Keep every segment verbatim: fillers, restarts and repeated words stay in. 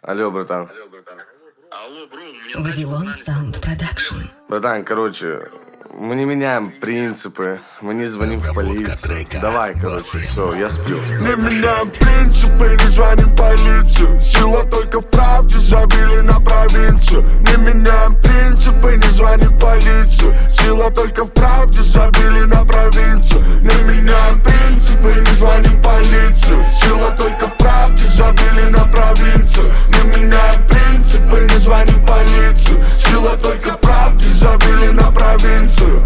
Алло, братан. Алло, бро, у меня... Вавилон Sound Production. Братан, короче, мы не меняем принципы, мы не звоним в полицию. Давай, короче, все, я сплю. Не меняем принципы, не звоним в полицию. Сила только в правде, забили на провинцию. Не меняем принципы, не звоним в полицию. Сила только в правде, забили на провинцию. Не меняем принципы, не звоним в полицию. Сила только в правде, забили на провинцию. Не меняем принципы, не звоним в полицию. Сила только в правде, забили на провинцию.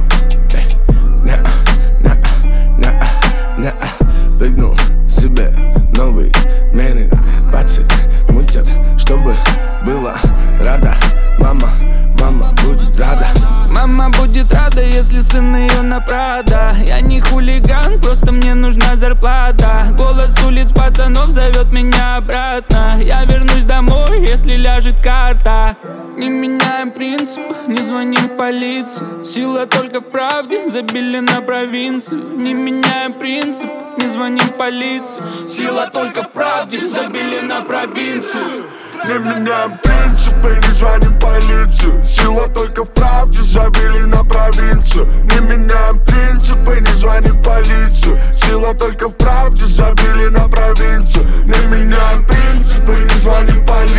Прыгнул себе новый мерин. Пацаны мутят, чтобы было рада. Мама, мама будет рада. Мама будет рада, если сын ее на Прада. Я не хулиган, просто мне нужна зарплата. Голос улиц пацанов зовет меня обратно. Я вернусь домой, если ляжет карта. Не меняем принцип, не звоним в полицию. Сила только в правде, забили на провинцию. Не меняем принцип, не звоним в полицию. Сила только в правде, забили на провинцию. Не меняем принципы, не звоним в полицию. Сила только в правде, забили на провинцию. Не меняем принципы, не звоним в полицию. Сила только в правде, забили на провинцию. Не меняем принципы, не звоним в полицию.